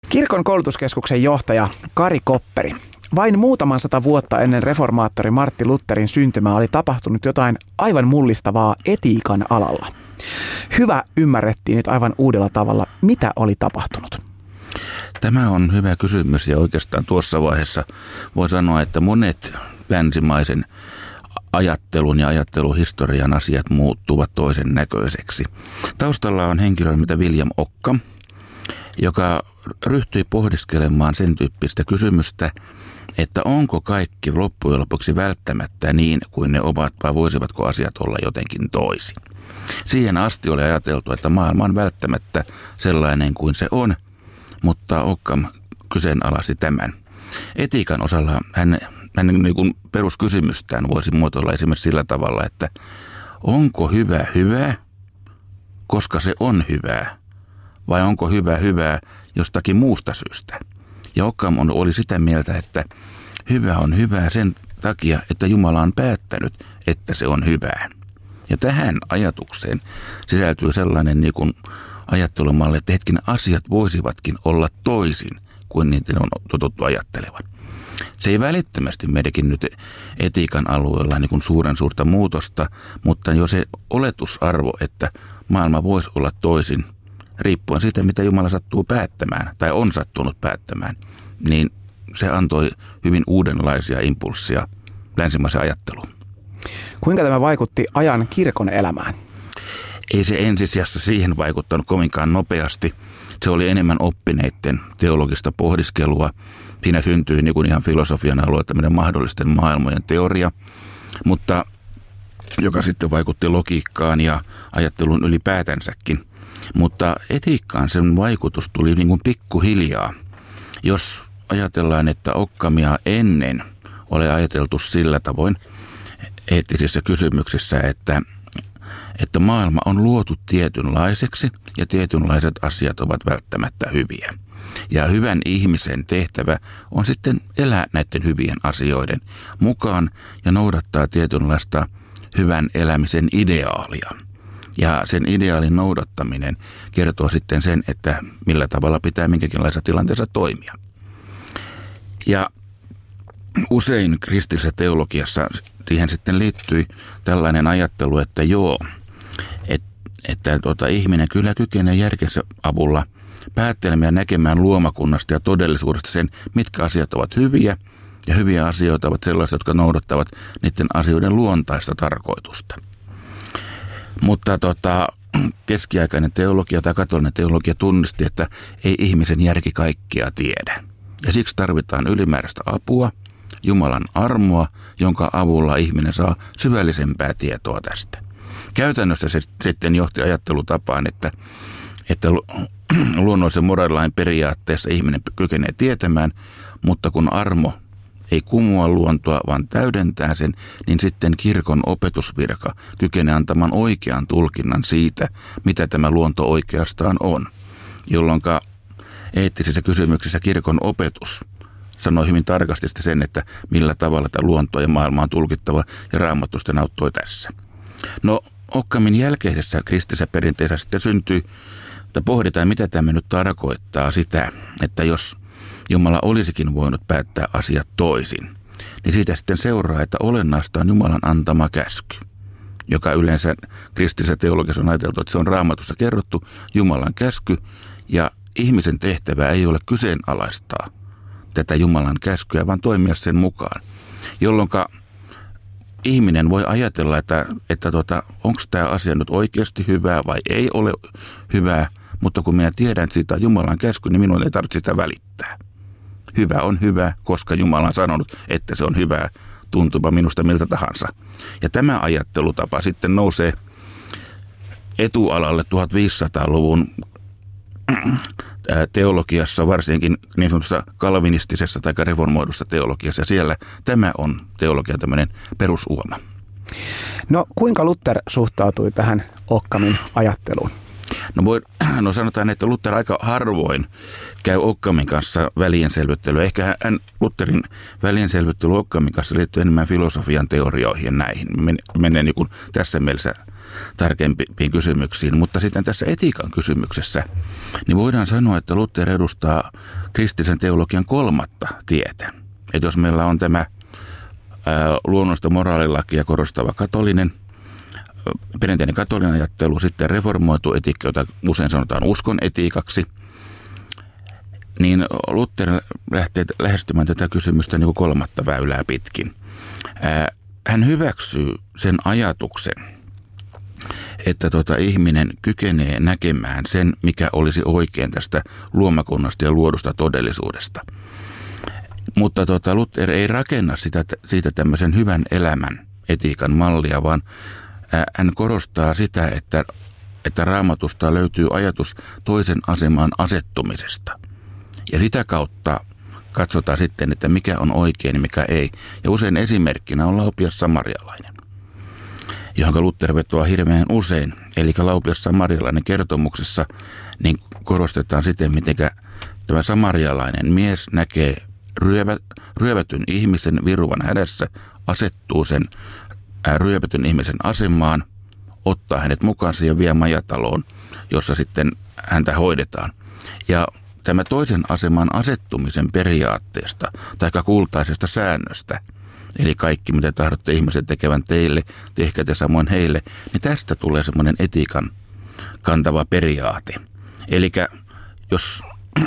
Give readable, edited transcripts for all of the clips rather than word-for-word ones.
Kirkon koulutuskeskuksen johtaja Kari Kopperi. Vain muutaman 100 vuotta ennen reformaattori Martti Lutherin syntymää oli tapahtunut jotain aivan mullistavaa etiikan alalla. Hyvä ymmärrettiin nyt aivan uudella tavalla, mitä oli tapahtunut. Tämä on hyvä kysymys ja oikeastaan tuossa vaiheessa voi sanoa, että monet länsimaisen ajattelun ja ajatteluhistorian asiat muuttuvat toisen näköiseksi. Taustalla on henkilö mitä William Ockham, joka ryhtyi pohdiskelemaan sen tyyppistä kysymystä, että onko kaikki loppujen lopuksi välttämättä niin kuin ne ovat vai voisivatko asiat olla jotenkin toisin. Siihen asti oli ajateltu, että maailma on välttämättä sellainen kuin se on, mutta Ockham kyseenalaisi tämän. Etiikan osalla hän niin kuin peruskysymystään voisi muotoilla esimerkiksi sillä tavalla, että onko hyvä hyvää, koska se on hyvää, vai onko hyvä hyvää jostakin muusta syystä. Ja Ockham oli sitä mieltä, että hyvä on hyvää sen takia, että Jumala on päättänyt, että se on hyvää. Ja tähän ajatukseen sisältyy sellainen niin kuin ajattelumalli, että hetkinen asiat voisivatkin olla toisin kuin niitä on totuttu ajattelevan. Se ei välittömästi meidänkin nyt etiikan alueella niin kuin suurta muutosta, mutta jo se oletusarvo, että maailma voisi olla toisin, riippuen siitä, mitä Jumala sattuu päättämään tai on sattunut päättämään, niin se antoi hyvin uudenlaisia impulsseja länsimaisen ajatteluun. Kuinka tämä vaikutti ajan kirkon elämään? Ei se ensisijassa siihen vaikuttanut kovinkaan nopeasti. Se oli enemmän oppineiden teologista pohdiskelua. Siinä syntyi niin kuin ihan filosofian alue tämmöinen mahdollisten maailmojen teoria, mutta joka sitten vaikutti logiikkaan ja ajattelun ylipäätänsäkin. Mutta etiikkaan sen vaikutus tuli niin kuin pikkuhiljaa. Jos ajatellaan, että Occamia ennen oli ajateltu sillä tavoin eettisissä kysymyksissä, että maailma on luotu tietynlaiseksi ja tietynlaiset asiat ovat välttämättä hyviä. Ja hyvän ihmisen tehtävä on sitten elää näiden hyvien asioiden mukaan ja noudattaa tietynlaista hyvän elämisen ideaalia. Ja sen ideaalin noudattaminen kertoo sitten sen, että millä tavalla pitää minkäkinlaisessa tilanteessa toimia. Ja usein kristillisessä teologiassa siihen sitten liittyi tällainen ajattelu, että että ihminen kyllä kykenee järkensä avulla päättelemään ja näkemään luomakunnasta ja todellisuudesta sen, mitkä asiat ovat hyviä. Ja hyviä asioita ovat sellaisia, jotka noudattavat niiden asioiden luontaista tarkoitusta. Mutta keskiaikainen teologia tai katolinen teologia tunnisti, että ei ihmisen järki kaikkea tiedä. Ja siksi tarvitaan ylimääräistä apua, Jumalan armoa, jonka avulla ihminen saa syvällisempää tietoa tästä. Käytännössä se sitten johti ajattelutapaan, että luonnollisen moraalilain periaatteessa ihminen kykenee tietämään, mutta kun armo ei kumoa luontoa, vaan täydentää sen, niin sitten kirkon opetusvirka kykenee antamaan oikean tulkinnan siitä, mitä tämä luonto oikeastaan on. Jolloin eettisissä kysymyksissä kirkon opetus sanoi hyvin tarkasti sen, että millä tavalla tämä luonto ja maailma on tulkittava, ja Raamattu sitten auttoi tässä. No, Ockhamin jälkeisessä kristillisessä perinteessä sitten syntyi, että pohditaan, mitä tämä nyt tarkoittaa sitä, että jos Jumala olisikin voinut päättää asiat toisin, niin siitä sitten seuraa, että olennaista on Jumalan antama käsky, joka yleensä kristillisessä teologiassa on ajateltu, että se on Raamatussa kerrottu Jumalan käsky, ja ihmisen tehtävä ei ole kyseenalaistaa tätä Jumalan käskyä, vaan toimia sen mukaan, jolloin ihminen voi ajatella, että onko tämä asia nyt oikeasti hyvää vai ei ole hyvää, mutta kun minä tiedän, että siitä on Jumalan käsky, niin minun ei tarvitse sitä välittää. Hyvä on hyvä, koska Jumala on sanonut, että se on hyvää, tuntuva minusta miltä tahansa. Ja tämä ajattelutapa sitten nousee etualalle 1500-luvun teologiassa, varsinkin niin sanotussa kalvinistisessa tai reformoidussa teologiassa. Ja siellä tämä on teologian tämmöinen perusuoma. No kuinka Luther suhtautui tähän Ockhamin ajatteluun? No sanotaan, että Luther aika harvoin käy Ockhamin kanssa välienselvittelyä. Ehkä Lutherin välienselvittely Ockhamin kanssa liittyy enemmän filosofian teorioihin ja näihin. Menee niin kuin tässä mielessä tarkempiin kysymyksiin. Mutta sitten tässä etiikan kysymyksessä, niin voidaan sanoa, että Luther edustaa kristillisen teologian kolmatta tietä. Että jos meillä on tämä luonnollista moraalilakia korostava perinteinen katolinen ajattelu, sitten reformoitu etiikka, jota usein sanotaan uskon etiikaksi, niin Luther lähtee lähestymään tätä kysymystä niin kuin kolmatta väylää pitkin. Hän hyväksyy sen ajatuksen, että ihminen kykenee näkemään sen, mikä olisi oikein tästä luomakunnasta ja luodusta todellisuudesta. Mutta Luther ei rakenna siitä tämmöisen hyvän elämän etiikan mallia, vaan hän korostaa sitä, että Raamatusta löytyy ajatus toisen asemaan asettumisesta. Ja sitä kautta katsotaan sitten, että mikä on oikein ja mikä ei. Ja usein esimerkkinä on Laupias Samarialainen, johon Luther vetoaa hirveän usein. Eli Laupias Samarialainen kertomuksessa niin korostetaan sitten, miten tämä samarialainen mies näkee ryövätyn ihmisen viruvan hädässä, asettuu sen ryövätyn ihmisen asemaan, ottaa hänet mukaansa ja vie majataloon, jossa sitten häntä hoidetaan. Ja tämä toisen aseman asettumisen periaatteesta tai kultaisesta säännöstä, eli kaikki mitä tahdotte ihmisen tekevän teille, tehkää te samoin heille, niin tästä tulee semmoinen etiikan kantava periaate. Eli jos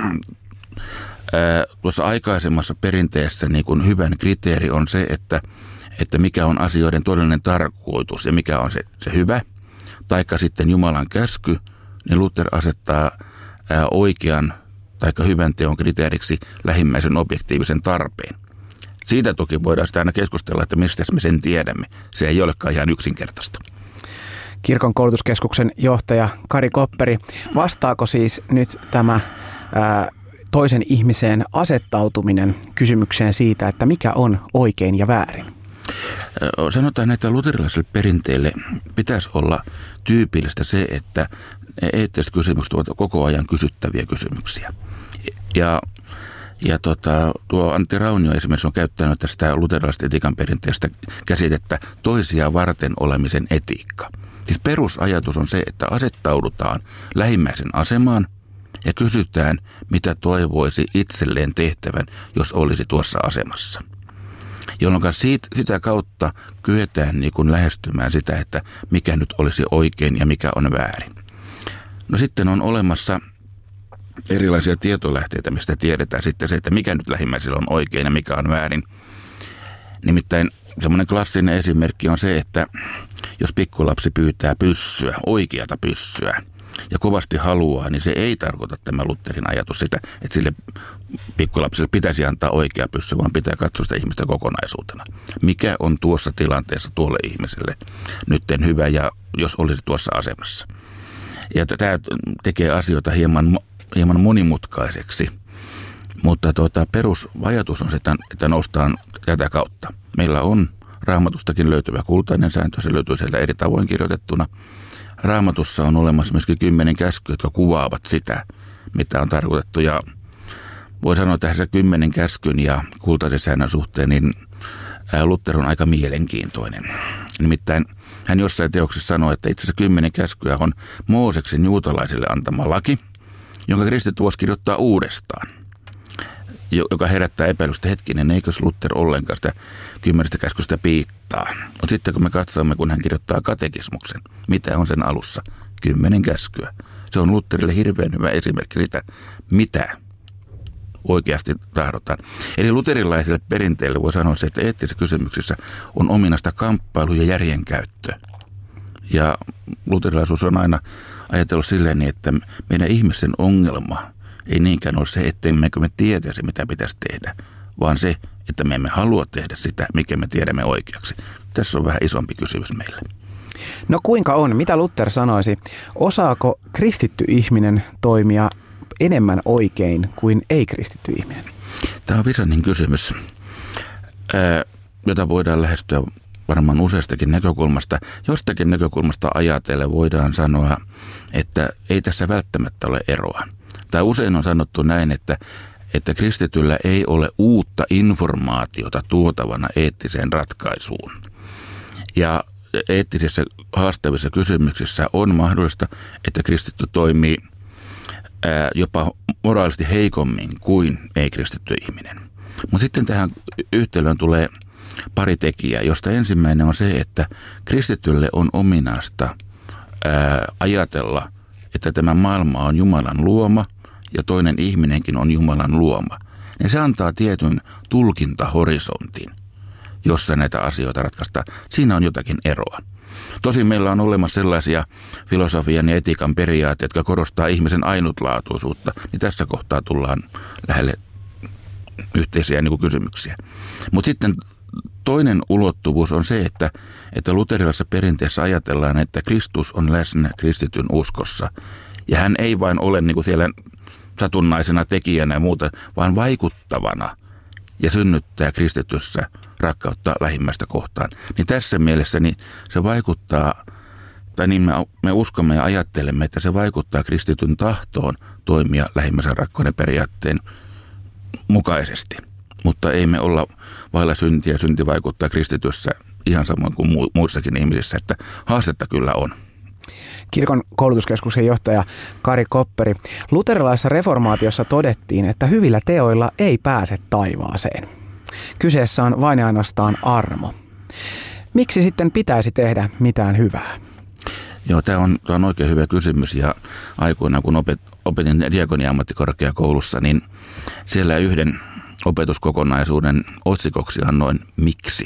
tuossa aikaisemmassa perinteessä niin kuin hyvän kriteeri on se, että mikä on asioiden todellinen tarkoitus ja mikä on se hyvä, taikka sitten Jumalan käsky, niin Luther asettaa oikean taikka hyvän teon kriteeriksi lähimmäisen objektiivisen tarpeen. Siitä toki voidaan sitä aina keskustella, että mistä me sen tiedämme. Se ei olekaan ihan yksinkertaista. Kirkon koulutuskeskuksen johtaja Kari Kopperi, vastaako siis nyt tämä toisen ihmiseen asettautuminen kysymykseen siitä, että mikä on oikein ja väärin? Sanotaan, että luterilaiselle perinteelle pitäisi olla tyypillistä se, että eettiset kysymykset ovat koko ajan kysyttäviä kysymyksiä. Ja tuo Antti Raunio esimerkiksi on käyttänyt tästä luterilaisesta etiikan perinteestä käsitettä toisia varten olemisen etiikka. Siis perusajatus on se, että asettaudutaan lähimmäisen asemaan ja kysytään, mitä toivoisi itselleen tehtävän, jos olisi tuossa asemassa. Jolloin sitä kautta kyetään niin kuin lähestymään sitä, että mikä nyt olisi oikein ja mikä on väärin. No sitten on olemassa erilaisia tietolähteitä, mistä tiedetään sitten se, että mikä nyt lähimmäisellä on oikein ja mikä on väärin. Nimittäin semmoinen klassinen esimerkki on se, että jos pikkulapsi pyytää pyssyä, oikeata pyssyä, ja kovasti haluaa, niin se ei tarkoita tämä Lutherin ajatus sitä, että sille pikkulapselle pitäisi antaa oikea pyssy, vaan pitää katsoa sitä ihmistä kokonaisuutena. Mikä on tuossa tilanteessa tuolle ihmiselle nytten hyvä, ja jos olisi tuossa asemassa. Ja tämä tekee asioita hieman monimutkaiseksi, mutta perusajatus on se, että noustaan tätä kautta. Meillä on Raamatustakin löytyvä kultainen sääntö, se löytyy sieltä eri tavoin kirjoitettuna. Raamatussa on olemassa myöskin 10 käskyä, jotka kuvaavat sitä, mitä on tarkoitettu. Ja voi sanoa, että tässä 10 käskyn ja kultaisen säännön suhteen, niin Luther on aika mielenkiintoinen. Nimittäin hän jossain teoksessa sanoi, että itse asiassa 10 käskyä on Mooseksen juutalaisille antama laki, jonka kristitty voisi kirjoittaa uudestaan, joka herättää epäilystä, hetkinen, eikös Luther ollenkaan sitä 10 käskystä piittaa. Mutta sitten kun me katsomme, kun hän kirjoittaa katekismuksen, mitä on sen alussa? 10 käskyä. Se on Lutherille hirveän hyvä esimerkki siitä, mitä oikeasti tahdotaan. Eli luterilaiselle perinteelle voi sanoa se, että eettisissä kysymyksissä on ominaista kamppailu ja järjenkäyttö. Ja luterilaisuus on aina ajatellut silleen, että meidän ihmisen ongelma ei niinkään ole se, ettemmekö me tietäisi, mitä pitäisi tehdä, vaan se, että me emme halua tehdä sitä, mikä me tiedämme oikeaksi. Tässä on vähän isompi kysymys meille. No kuinka on? Mitä Luther sanoisi? Osaako kristitty ihminen toimia enemmän oikein kuin ei-kristitty ihminen? Tämä on visainen kysymys, jota voidaan lähestyä varmaan useastakin näkökulmasta. Jostakin näkökulmasta ajatellen voidaan sanoa, että ei tässä välttämättä ole eroa. Tai usein on sanottu näin, että kristityllä ei ole uutta informaatiota tuotavana eettiseen ratkaisuun. Ja eettisissä haastavissa kysymyksissä on mahdollista, että kristitty toimii jopa moraalisesti heikommin kuin ei-kristitty ihminen. Mutta sitten tähän yhtälöön tulee pari tekijää, josta ensimmäinen on se, että kristitylle on ominaista ajatella, että tämä maailma on Jumalan luoma ja toinen ihminenkin on Jumalan luoma. Ja se antaa tietyn tulkintahorisontin, jossa näitä asioita ratkaistaan. Siinä on jotakin eroa. Tosin meillä on olemassa sellaisia filosofian ja etiikan periaatteita, jotka korostaa ihmisen ainutlaatuisuutta, niin tässä kohtaa tullaan lähelle yhteisiä kysymyksiä. Mutta sitten toinen ulottuvuus on se, että luterilaisessa perinteessä ajatellaan, että Kristus on läsnä kristityn uskossa. Ja hän ei vain ole siellä satunnaisena tekijänä ja muuta, vaan vaikuttavana ja synnyttää kristityssä rakkautta lähimmäistä kohtaan. Niin tässä mielessä niin se vaikuttaa, tai niin me uskomme ja ajattelemme, että se vaikuttaa kristityn tahtoon toimia lähimmäisen rakkauden periaatteen mukaisesti. Mutta ei me olla vailla syntiä, synti vaikuttaa kristityssä ihan samoin kuin muissakin ihmisissä, että haastetta kyllä on. Kirkon koulutuskeskuksen johtaja Kari Kopperi. Luterilaisessa reformaatiossa todettiin, että hyvillä teoilla ei pääse taivaaseen. Kyseessä on vain ja ainoastaan armo. Miksi sitten pitäisi tehdä mitään hyvää? Joo, tämä on oikein hyvä kysymys ja aikoinaan kun opetin diakonia-ammattikorkeakoulussa, niin siellä yhden opetuskokonaisuuden otsikoksi annoin miksi.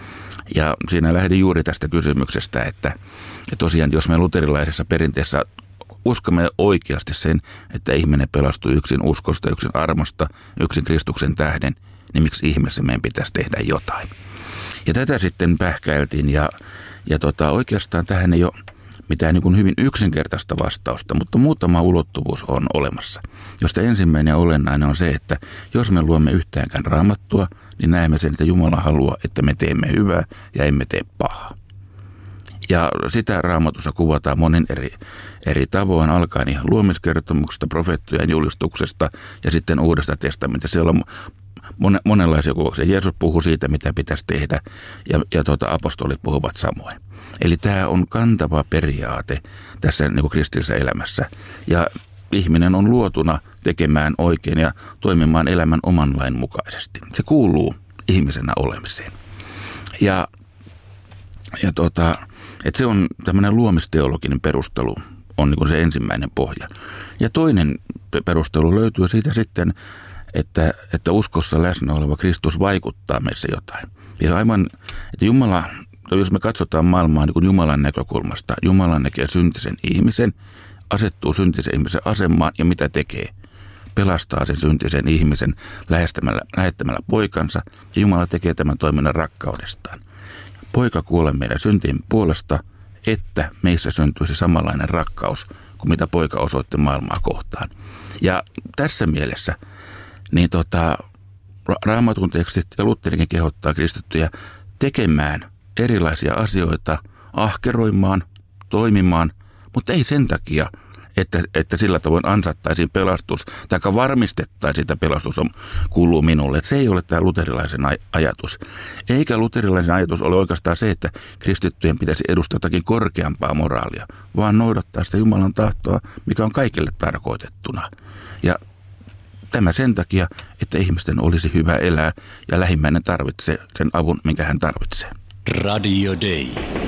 Ja siinä lähdin juuri tästä kysymyksestä, että tosiaan jos me luterilaisessa perinteessä uskomme oikeasti sen, että ihminen pelastuu yksin uskosta, yksin armosta, yksin Kristuksen tähden, niin miksi ihmeessä meidän pitäisi tehdä jotain. Ja tätä sitten pähkäiltiin ja oikeastaan tähän ei ole mitään hyvin yksinkertaista vastausta, mutta muutama ulottuvuus on olemassa, josta ensimmäinen olennainen on se, että jos me luemme yhtäänkään Raamattua, niin näemme sen, että Jumala haluaa, että me teemme hyvää ja emme tee pahaa. Ja sitä Raamatussa kuvataan monin eri tavoin, alkaen ihan luomiskertomuksesta, profeettojen julistuksesta ja sitten Uudesta testamentista. Siellä on monenlaisia kuvauksia. Jeesus puhuu siitä, mitä pitäisi tehdä ja apostolit puhuvat samoin. Eli tämä on kantava periaate tässä kristillisessä elämässä. Ja ihminen on luotuna tekemään oikein ja toimimaan elämän oman lain mukaisesti. Se kuuluu ihmisenä olemiseen. Että se on tämmöinen luomisteologinen perustelu, on se ensimmäinen pohja. Ja toinen perustelu löytyy siitä sitten, että uskossa läsnä oleva Kristus vaikuttaa meissä jotain. Ja aivan, että Jumala, jos me katsotaan maailmaa niin kuin Jumalan näkökulmasta, Jumala näkee syntisen ihmisen, asettuu syntisen ihmisen asemaan ja mitä tekee? Pelastaa sen syntisen ihmisen lähettämällä poikansa ja Jumala tekee tämän toiminnan rakkaudestaan. Poika kuolee meidän syntien puolesta, että meissä syntyisi samanlainen rakkaus kuin mitä poika osoitti maailmaa kohtaan. Ja tässä mielessä niin Raamatun tekstit ja Lutherikin kehottaa kristittyjä tekemään erilaisia asioita, ahkeroimaan, toimimaan, mutta ei sen takia, että sillä tavoin ansattaisiin pelastus, tai varmistettaisiin, että pelastus kuuluu minulle. Että se ei ole tämä luterilaisen ajatus. Eikä luterilaisen ajatus ole oikeastaan se, että kristittyjen pitäisi edustaa jotakin korkeampaa moraalia, vaan noudattaa sitä Jumalan tahtoa, mikä on kaikille tarkoitettuna. Ja tämä sen takia, että ihmisten olisi hyvä elää ja lähimmäinen tarvitsee sen avun, minkä hän tarvitsee. Radio Day.